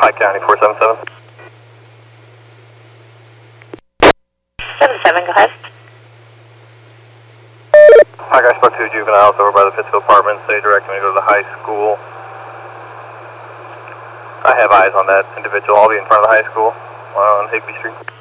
Pike County 477. 77, go ahead. Hi, I spoke to juveniles over by the Pittsfield Apartments. They directed me to go to the high school. I have eyes on that individual. I'll be in front of the high school on Higby Street.